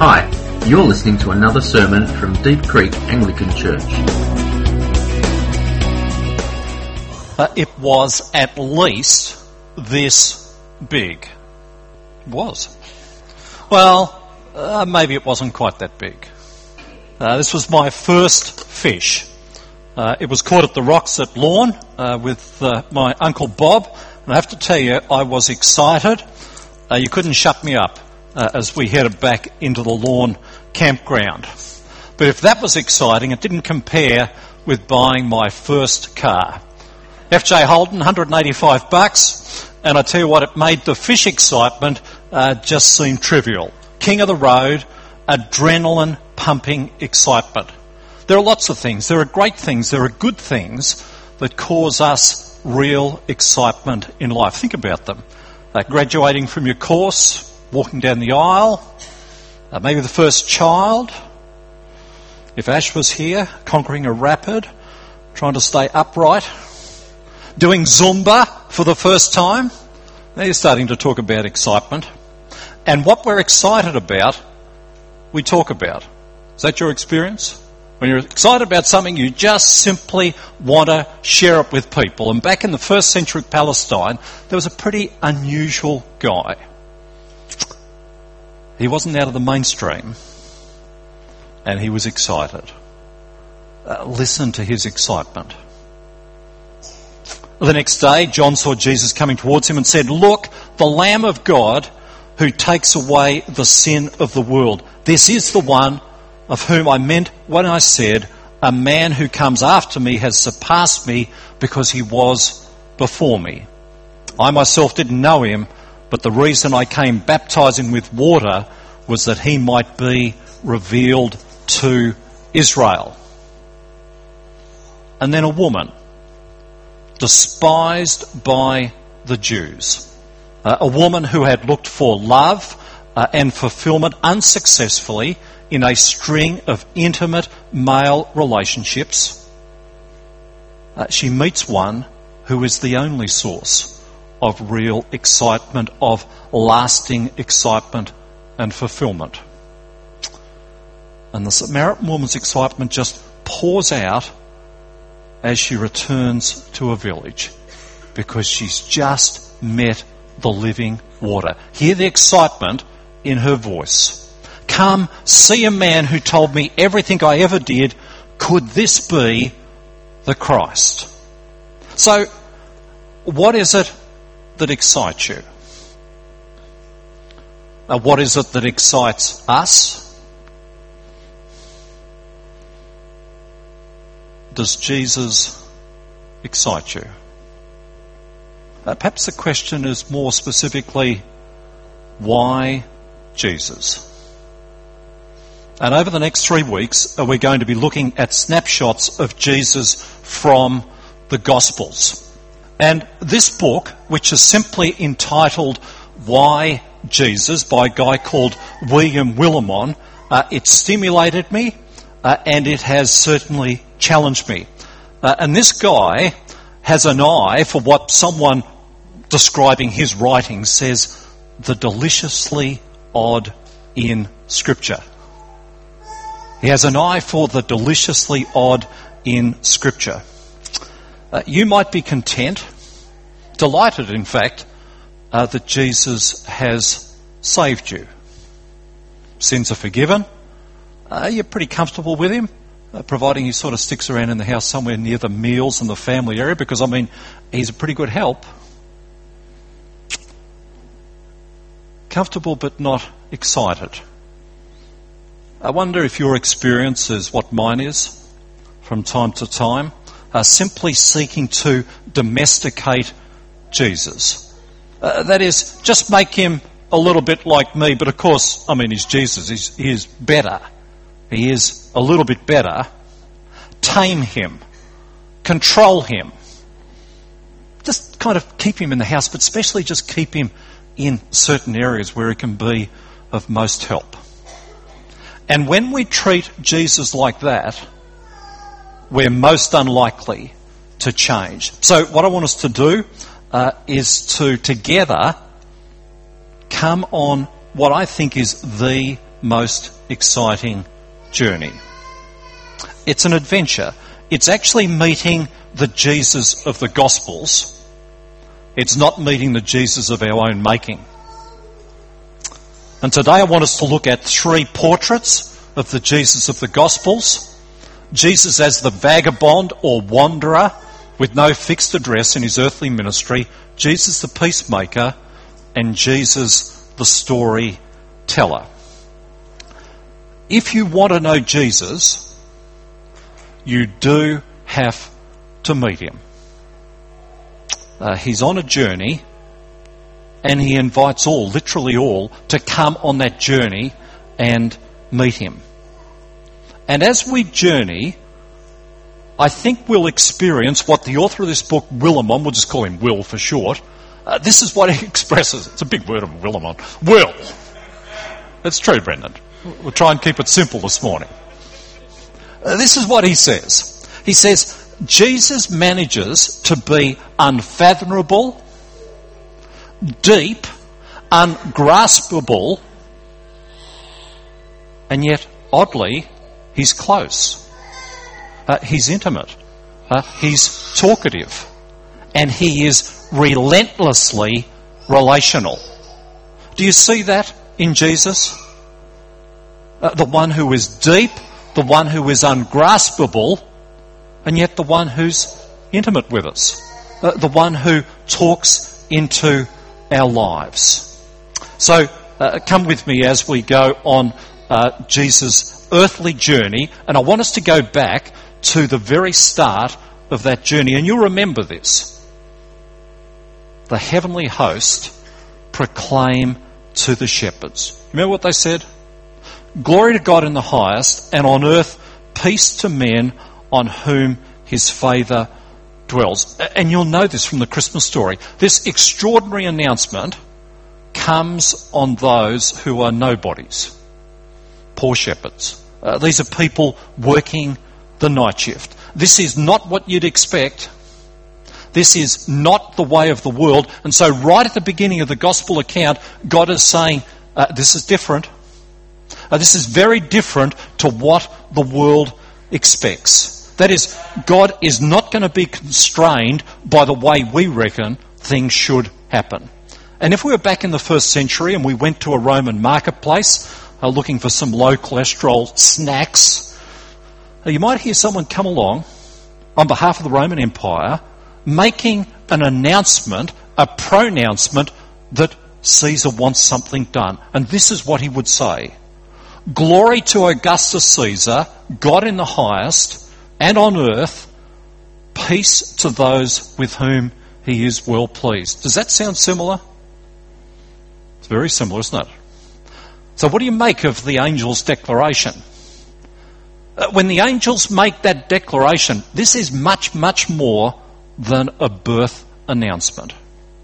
Hi, you're listening to another sermon from Deep Creek Anglican Church. It was at least this big. It was. Well, maybe it wasn't quite that big. This was my first fish. It was caught at the rocks at Lorne with my Uncle Bob. And I have to tell you, I was excited. You couldn't shut me up as we headed back into the Lorne campground. But if that was exciting, it didn't compare with buying my first car. FJ Holden, $185, and I tell you what, it made the fish excitement just seem trivial. King of the road, adrenaline pumping excitement. There are lots of things. There are great things. There are good things that cause us real excitement in life. Think about them. Graduating from your course, walking down the aisle, maybe the first child. If Ash was here, conquering a rapid, trying to stay upright, doing Zumba for the first time. Now you're starting to talk about excitement. And what we're excited about, we talk about. Is that your experience? When you're excited about something, you just simply want to share it with people. And back in the first century Palestine, there was a pretty unusual guy. He wasn't out of the mainstream, and he was excited. Listen to his excitement. The next day, John saw Jesus coming towards him and said, "Look, the Lamb of God who takes away the sin of the world. This is the one of whom I meant when I said, a man who comes after me has surpassed me because he was before me. I myself didn't know him, but the reason I came baptizing with water was that he might be revealed to Israel." And then a woman, despised by the Jews, a woman who had looked for love and fulfillment unsuccessfully in a string of intimate male relationships, she meets one who is the only source of real excitement, of lasting excitement and fulfillment. And the Samaritan woman's excitement just pours out as she returns to a village, because she's just met the living water. Hear the excitement in her voice. "Come, see a man who told me everything I ever did. Could this be the Christ?" So, what is it that excites you? What is it that excites us? Does Jesus excite you? Perhaps the question is more specifically, why Jesus? And over the next 3 weeks, we're going to be looking at snapshots of Jesus from the Gospels. And this book, which is simply entitled Why Jesus, by a guy called William Willimon, it stimulated me and it has certainly challenged me. And this guy has an eye for what someone describing his writing says, the deliciously odd in Scripture. He has an eye for the deliciously odd in Scripture. You might be content, delighted in fact, that Jesus has saved you. Sins are forgiven. You're pretty comfortable with him, providing he sort of sticks around in the house somewhere near the meals and the family area, because, he's a pretty good help. Comfortable but not excited. I wonder if your experience is what mine is from time to time, simply seeking to domesticate Jesus. That is, just make him a little bit like me, but of course, he's Jesus, he is better. He is a little bit better. Tame him. Control him. Just kind of keep him in the house, but especially just keep him in certain areas where he can be of most help. And when we treat Jesus like that, we're most unlikely to change. So what I want us to do is to together come on what I think is the most exciting journey. It's an adventure. It's actually meeting the Jesus of the Gospels. It's not meeting the Jesus of our own making. And today I want us to look at 3 portraits of the Jesus of the Gospels. Jesus as the vagabond or wanderer with no fixed address in his earthly ministry, Jesus the peacemaker, and Jesus the storyteller. If you want to know Jesus, you do have to meet him. He's on a journey, and he invites all, literally all, to come on that journey and meet him. And as we journey, I think we'll experience what the author of this book, Willimon, we'll just call him Will for short, this is what he expresses. It's a big word of Willimon. Will. It's true, Brendan. We'll try and keep it simple this morning. This is what he says. He says, Jesus manages to be unfathomable, deep, ungraspable, and yet, oddly, he's close. He's intimate. He's talkative. And he is relentlessly relational. Do you see that in Jesus? The one who is deep, the one who is ungraspable, and yet the one who's intimate with us. The one who talks into our lives. So come with me as we go on Jesus' earthly journey, and I want us to go back to the very start of that journey. And you'll remember this. The heavenly host proclaim to the shepherds. Remember what they said? Glory to God in the highest, and on earth peace to men on whom his favour dwells. And you'll know this from the Christmas story. This extraordinary announcement comes on those who are nobodies. Poor shepherds. These are people working the night shift. This is not what you'd expect. This is not the way of the world. And so right at the beginning of the gospel account, God is saying, this is different. This is very different to what the world expects. That is, God is not going to be constrained by the way we reckon things should happen. And if we were back in the 1st century and we went to a Roman marketplace looking for some low cholesterol snacks, you might hear someone come along on behalf of the Roman Empire making an announcement, a pronouncement that Caesar wants something done. And this is what he would say. Glory to Augustus Caesar, God in the highest, and on earth, peace to those with whom he is well pleased. Does that sound similar? It's very similar, isn't it? So what do you make of the angel's declaration? When the angels make that declaration, this is much, much more than a birth announcement.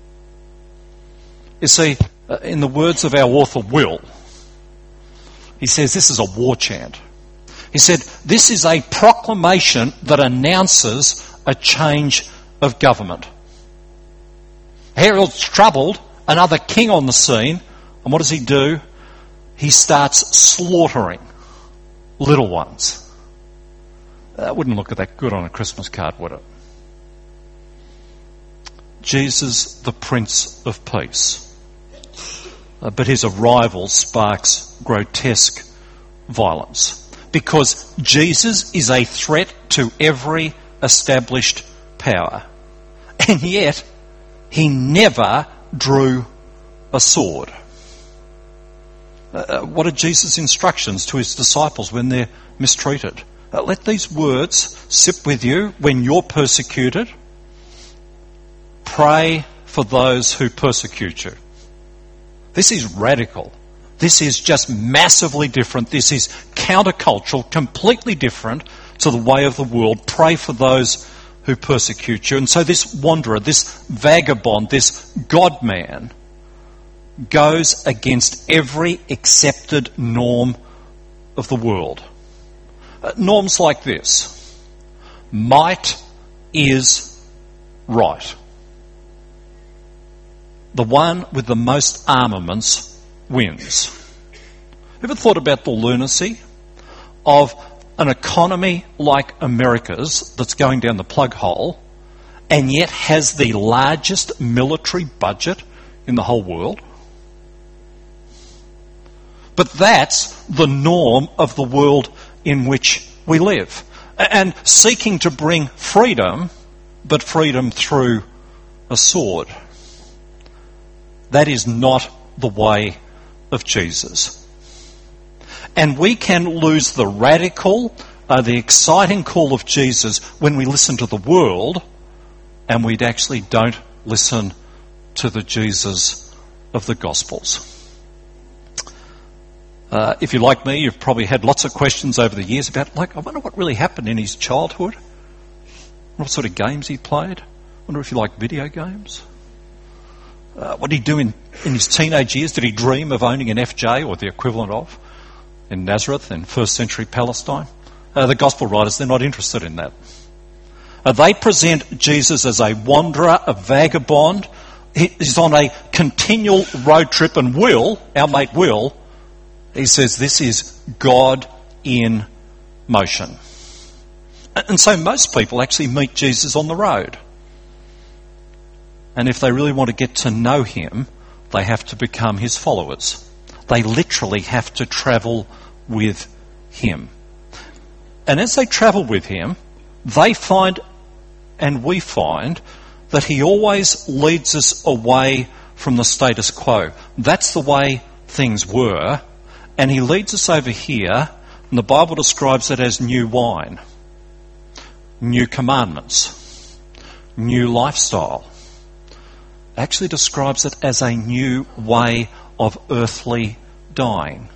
You see, in the words of our author Will, he says this is a war chant. He said, this is a proclamation that announces a change of government. Herod's troubled, another king on the scene, and what does he do? He starts slaughtering little ones. That wouldn't look that good on a Christmas card, would it? Jesus, the Prince of Peace. But his arrival sparks grotesque violence. Because Jesus is a threat to every established power. And yet, he never drew a sword. What are Jesus' instructions to his disciples when they're mistreated? Let these words sit with you when you're persecuted. Pray for those who persecute you. This is radical. This is just massively different. This is countercultural, completely different to the way of the world. Pray for those who persecute you. And so this wanderer, this vagabond, this God-man goes against every accepted norm of the world. Norms like this. Might is right. The one with the most armaments wins. Ever thought about the lunacy of an economy like America's that's going down the plug hole and yet has the largest military budget in the whole world? But that's the norm of the world in which we live. And seeking to bring freedom, but freedom through a sword. That is not the way of Jesus. And we can lose the radical, the exciting call of Jesus when we listen to the world, and we actually don't listen to the Jesus of the Gospels. If you're like me, you've probably had lots of questions over the years about, I wonder what really happened in his childhood. What sort of games he played. I wonder if you like video games. What did he do in his teenage years? Did he dream of owning an FJ or the equivalent of in Nazareth in first century Palestine? The gospel writers, they're not interested in that. They present Jesus as a wanderer, a vagabond. He's on a continual road trip, and our mate Will, he says this is God in motion. And so most people actually meet Jesus on the road. And if they really want to get to know him, they have to become his followers. They literally have to travel with him. And as they travel with him, they find, and we find, that he always leads us away from the status quo. That's the way things were. And he leads us over here, and the Bible describes it as new wine, new commandments, new lifestyle. It actually describes it as a new way of earthly dying.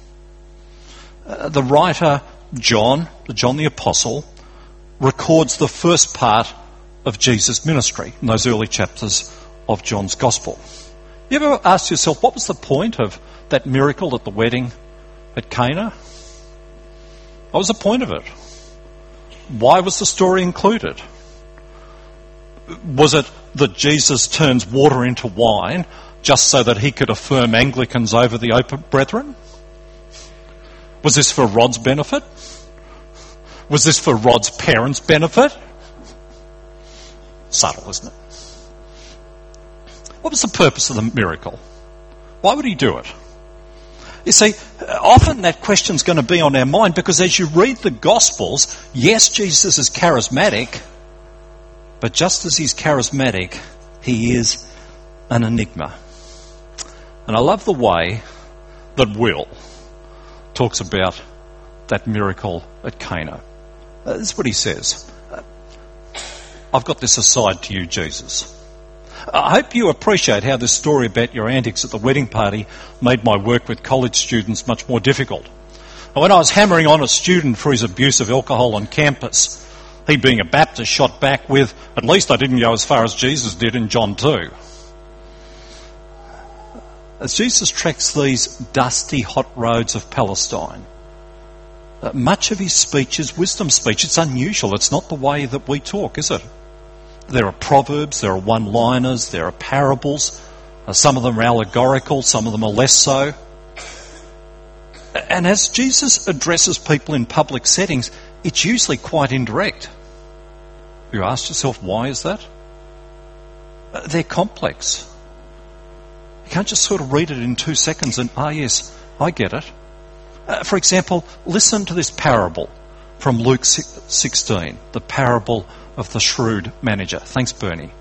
The writer John the Apostle, records the first part of Jesus' ministry in those early chapters of John's Gospel. You ever asked yourself, what was the point of that miracle at the wedding at Cana? What was the point of it? Why was the story included? Was it that Jesus turns water into wine just so that he could affirm Anglicans over the open brethren? Was this for Rod's benefit? Was this for Rod's parents' benefit? Subtle, isn't it? What was the purpose of the miracle? Why would he do it? You see, often that question's going to be on our mind because as you read the Gospels, yes, Jesus is charismatic, but just as he's charismatic, he is an enigma. And I love the way that Will talks about that miracle at Cana. This is what he says. I've got this aside to you, Jesus. I hope you appreciate how this story about your antics at the wedding party made my work with college students much more difficult. When I was hammering on a student for his abuse of alcohol on campus, he being a Baptist shot back with, at least I didn't go as far as Jesus did in John 2. As Jesus treks these dusty, hot roads of Palestine, much of his speech is wisdom speech. It's unusual. It's not the way that we talk, is it? There are proverbs, there are one-liners, there are parables. Some of them are allegorical, some of them are less so. And as Jesus addresses people in public settings, it's usually quite indirect. You ask yourself, why is that? They're complex. You can't just sort of read it in 2 seconds and, yes, I get it. For example, listen to this parable from Luke 16, the parable of the shrewd manager. Thanks, Bernie.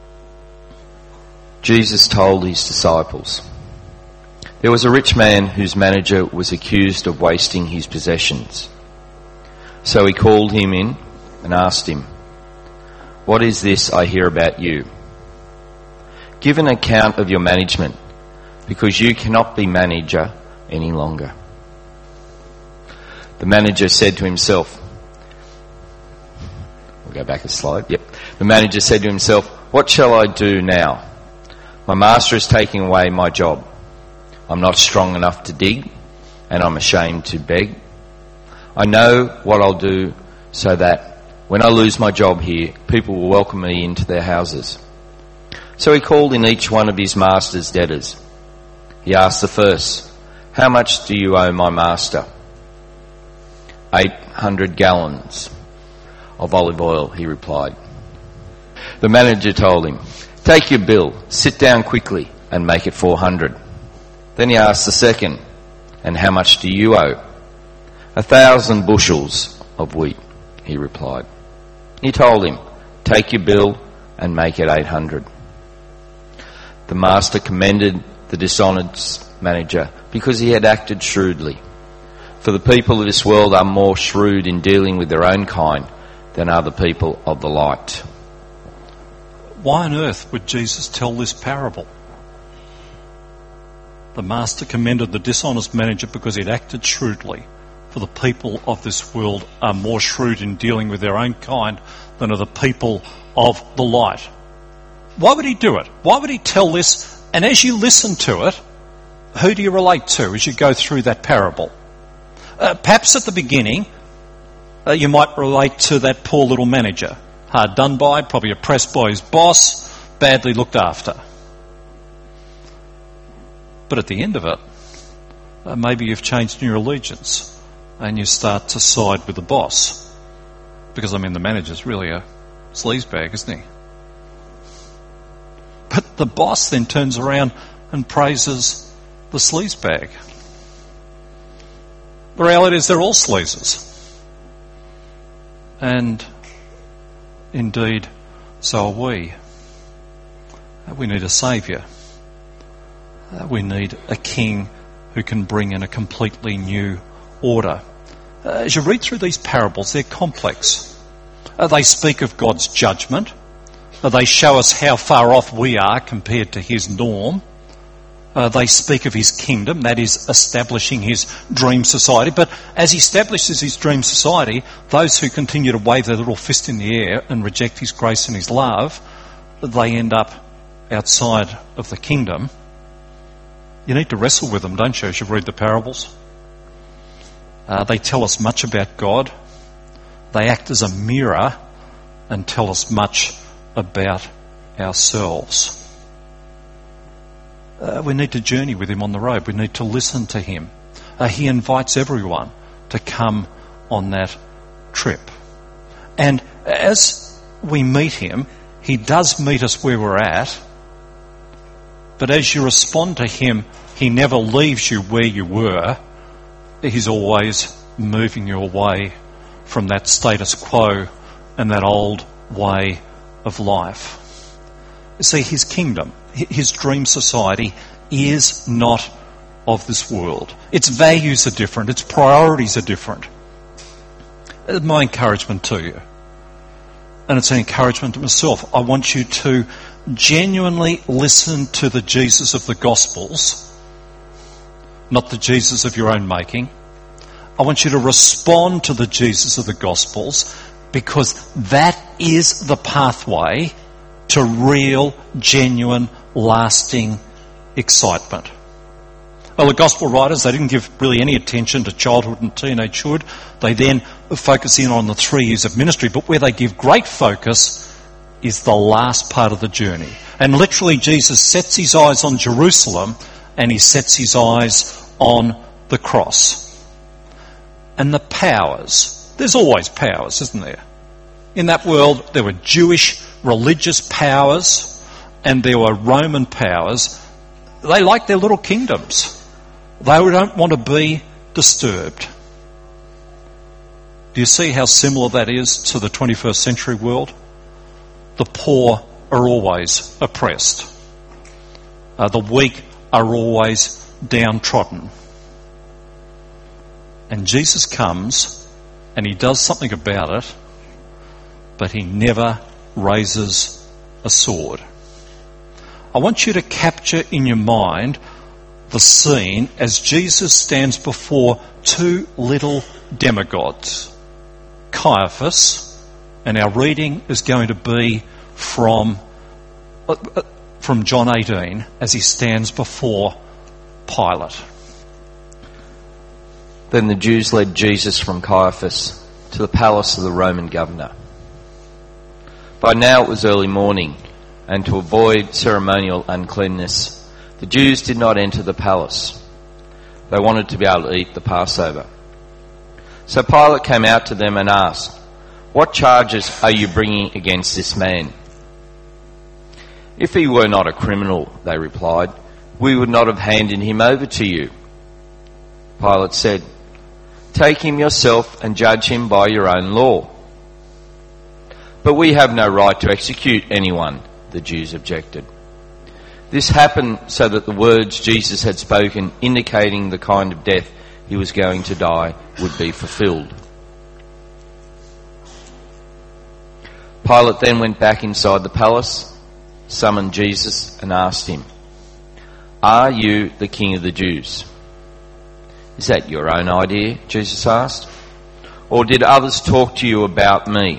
Jesus told his disciples, "There was a rich man whose manager was accused of wasting his possessions. So he called him in and asked him, 'What is this I hear about you? Give an account of your management, because you cannot be manager any longer.' The manager said to himself," we'll go back a slide. Yep. The manager said to himself, "What shall I do now? My master is taking away my job. I'm not strong enough to dig, and I'm ashamed to beg. I know what I'll do so that when I lose my job here, people will welcome me into their houses." So he called in each one of his master's debtors. He asked the first, "How much do you owe my master?" 800 gallons of olive oil, he replied. The manager told him, "Take your bill, sit down quickly and make it 400. Then he asked the second, "And how much do you owe?" 1,000 bushels of wheat, he replied. He told him, "Take your bill and make it 800. The master commended the dishonest manager because he had acted shrewdly. For the people of this world are more shrewd in dealing with their own kind than are the people of the light." Why on earth would Jesus tell this parable? The master commended the dishonest manager because he'd acted shrewdly. For the people of this world are more shrewd in dealing with their own kind than are the people of the light. Why would he do it? Why would he tell this? And as you listen to it, who do you relate to as you go through that parable? Perhaps at the beginning, you might relate to that poor little manager. Hard done by, probably oppressed by his boss, badly looked after. But at the end of it, maybe you've changed your allegiance and you start to side with the boss. Because, the manager's really a sleazebag, isn't he? But the boss then turns around and praises the sleazebag. The reality is they're all sleazers. And indeed, so are we. We need a saviour. We need a king who can bring in a completely new order. As you read through these parables, they're complex. They speak of God's judgment. They show us how far off we are compared to his norm. They speak of his kingdom, that is, establishing his dream society. But as he establishes his dream society, those who continue to wave their little fist in the air and reject his grace and his love, they end up outside of the kingdom. You need to wrestle with them, don't you, as you read the parables? They tell us much about God. They act as a mirror and tell us much about ourselves. We need to journey with him on the road. We need to listen to him. He invites everyone to come on that trip. And as we meet him, he does meet us where we're at. But as you respond to him, he never leaves you where you were. He's always moving you away from that status quo and that old way of life. You see, his kingdom, his dream society, is not of this world. Its values are different. Its priorities are different. It's my encouragement to you. And it's an encouragement to myself. I want you to genuinely listen to the Jesus of the Gospels, not the Jesus of your own making. I want you to respond to the Jesus of the Gospels, because that is the pathway to real, genuine, lasting excitement. Well, the Gospel writers, they didn't give really any attention to childhood and teenagehood. They then focus in on the 3 years of ministry, but where they give great focus is the last part of the journey. And literally Jesus sets his eyes on Jerusalem and he sets his eyes on the cross. And the powers, there's always powers, isn't there? In that world there were Jewish religious powers and there were Roman powers. They like their little kingdoms. They don't want to be disturbed. Do you see how similar that is to the 21st century world? The poor are always oppressed. The weak are always downtrodden. And Jesus comes and he does something about it, but he never raises a sword. I want you to capture in your mind the scene as Jesus stands before 2 little demigods, Caiaphas, and our reading is going to be from John 18 as he stands before Pilate. Then the Jews led Jesus from Caiaphas to the palace of the Roman governor. By now it was early morning, and to avoid ceremonial uncleanness, the Jews did not enter the palace. They wanted to be able to eat the Passover. So Pilate came out to them and asked, "What charges are you bringing against this man?" "If he were not a criminal," they replied, "we would not have handed him over to you." Pilate said, "Take him yourself and judge him by your own law." "But we have no right to execute anyone," the Jews objected. This happened so that the words Jesus had spoken, indicating the kind of death he was going to die, would be fulfilled. Pilate then went back inside the palace, summoned Jesus and asked him, "Are you the King of the Jews?" "Is that your own idea?" Jesus asked. "Or did others talk to you about me?"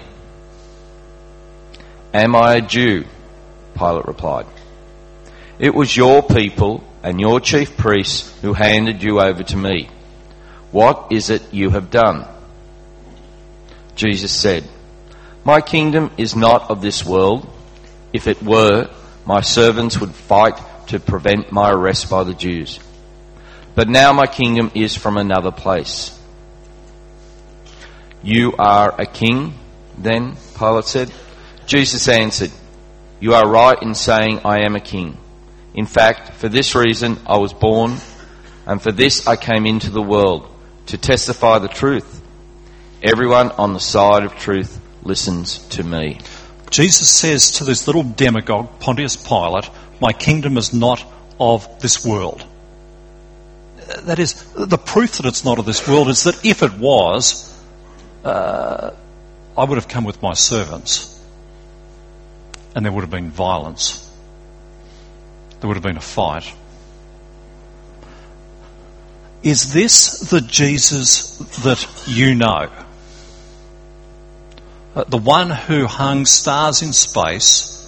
"Am I a Jew?" Pilate replied. "It was your people and your chief priests who handed you over to me. What is it you have done?" Jesus said, "My kingdom is not of this world. If it were, my servants would fight to prevent my arrest by the Jews. But now my kingdom is from another place." "You are a king, then?" Pilate said. Jesus answered, "You are right in saying I am a king. In fact, for this reason I was born, and for this I came into the world, to testify the truth. Everyone on the side of truth listens to me." Jesus says to this little demagogue, Pontius Pilate, "My kingdom is not of this world." That is, the proof that it's not of this world is that if it was, I would have come with my servants, and there would have been violence. There would have been a fight. Is this the Jesus that you know? The one who hung stars in space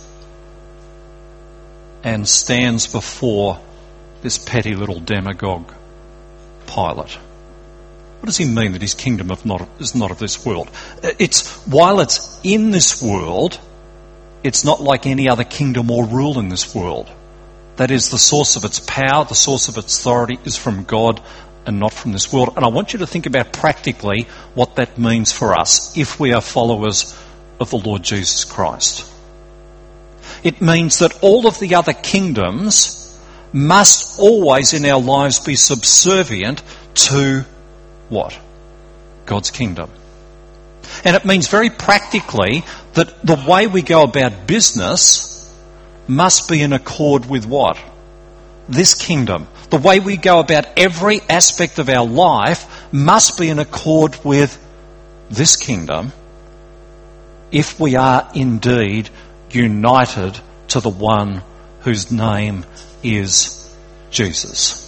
and stands before this petty little demagogue, Pilate. What does he mean that his kingdom is not of this world? While it's in this world, it's not like any other kingdom or rule in this world. That is, the source of its power, the source of its authority is from God and not from this world. And I want you to think about practically what that means for us if we are followers of the Lord Jesus Christ. It means that all of the other kingdoms must always in our lives be subservient to what? God's kingdom. And it means very practically that the way we go about business must be in accord with what? This kingdom. The way we go about every aspect of our life must be in accord with this kingdom if we are indeed united to the one whose name is Jesus.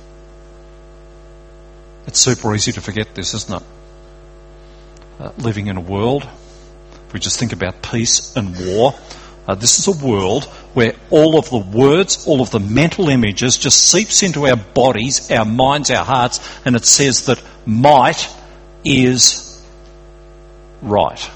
It's super easy to forget this, isn't it? Living in a world, if we just think about peace and war, this is a world where all of the words, all of the mental images just seeps into our bodies, our minds, our hearts, and it says that might is right.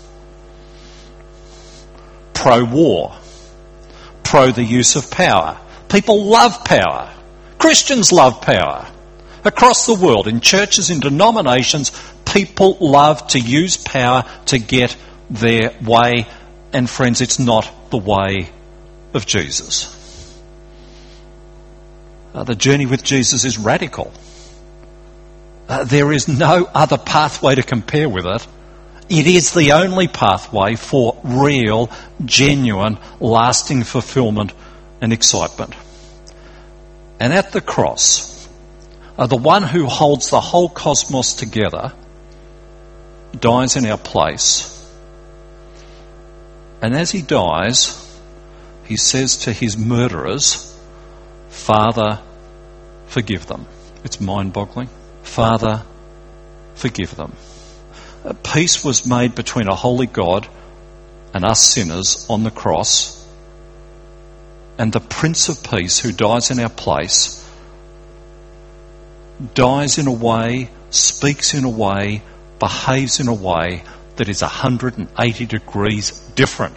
Pro-war. Pro the use of power. People love power. Christians love power. Across the world, in churches, in denominations, people love to use power to get their way. And friends, it's not the way of Jesus. The journey with Jesus is radical. There is no other pathway to compare with it. It is the only pathway for real, genuine, lasting fulfillment and excitement. And at the cross, the one who holds the whole cosmos together dies in our place. And as he dies, he says to his murderers, "Father, forgive them." It's mind-boggling. Father, forgive them. Peace was made between a holy God and us sinners on the cross, and the Prince of Peace, who dies in our place, dies in a way, speaks in a way, behaves in a way that is 180 degrees different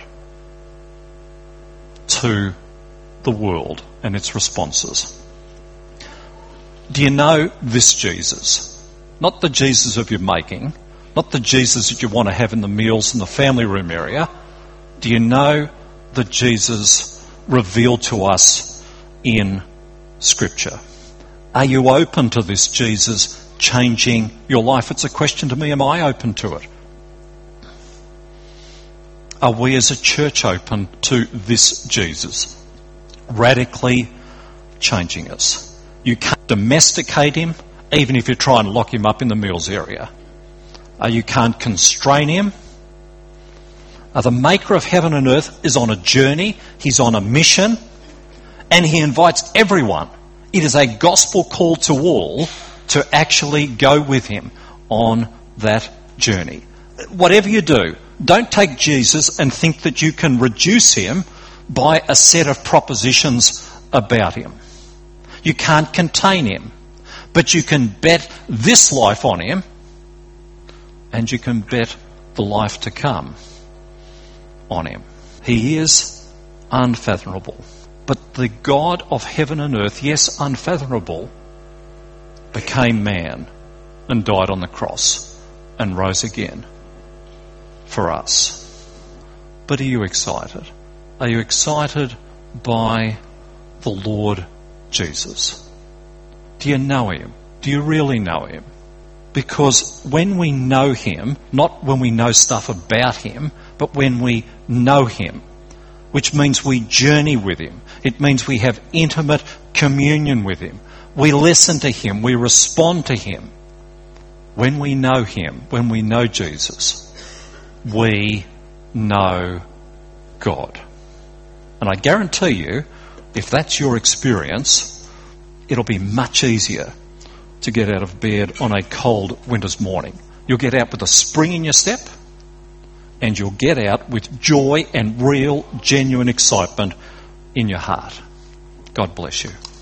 to the world and its responses. Do you know this Jesus? Not the Jesus of your making, not the Jesus that you want to have in the meals in the family room area. Do you know the Jesus revealed to us in Scripture? Are you open to this Jesus changing your life? It's a question to me, am I open to it? Are we as a church open to this Jesus radically changing us? You can't domesticate him, even if you try and lock him up in the meals area. You can't constrain him. The maker of heaven and earth is on a journey, he's on a mission, and he invites everyone. It is a gospel call to all to actually go with him on that journey. Whatever you do, don't take Jesus and think that you can reduce him by a set of propositions about him. You can't contain him, but you can bet this life on him, and you can bet the life to come on him. He is unfathomable. But the God of heaven and earth, yes, unfathomable, became man and died on the cross and rose again for us. But are you excited? Are you excited by the Lord Jesus? Do you know him? Do you really know him? Because when we know him, not when we know stuff about him, but when we know him, which means we journey with him. It means we have intimate communion with him. We listen to him. We respond to him. When we know him, when we know Jesus, we know God. And I guarantee you, if that's your experience, it'll be much easier to get out of bed on a cold winter's morning. You'll get out with a spring in your step, and you'll get out with joy and real, genuine excitement in your heart. God bless you.